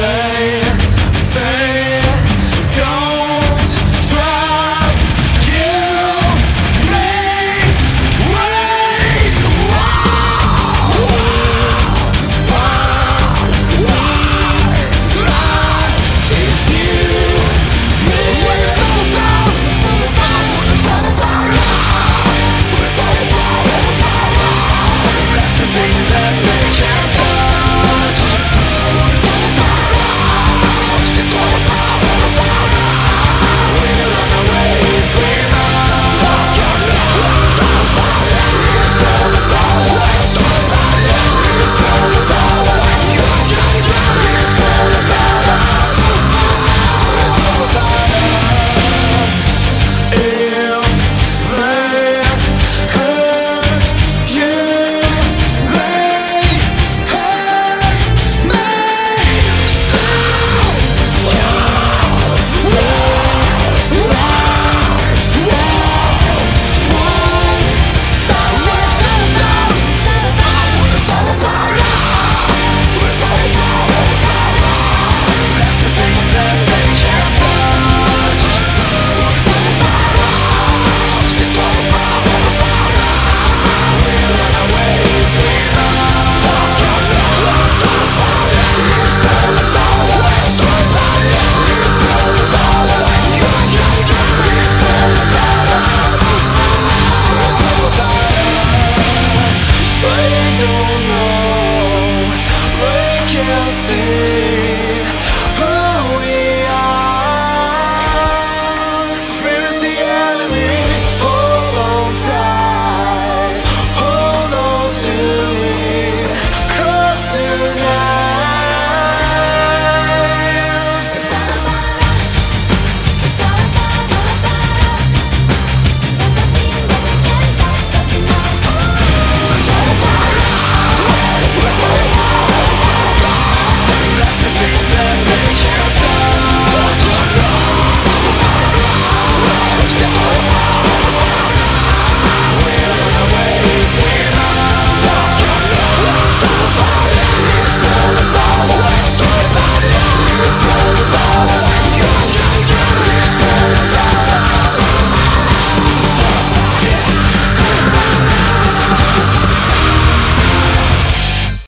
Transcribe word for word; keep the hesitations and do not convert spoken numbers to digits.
They say don't trust you, me, we. It's you, me. What it's all about, it's all about what it's all about us. What it's all about, all about us. Everything that they can't touch. What it's all about us. It's all about, all about us. We're on our way, free mind. Lost your love, it's all about us. It's all about us. It's all about us. It's all about us. You're just right. It's all about us. It's all about us. If they hurt you, they hurt me. So, so, won't, won't stop. What it's all about, it's all about what it's all about us. What it's all about, all about us. Everything that they can't touch. What it's all about us. It's all about, all about us. We're on our way, free mind. Lost your love, it's all about us. It's all about us. It's all about us. It's all about us. You're just right. It's all about us. It's all about us. They don't know. They can't see.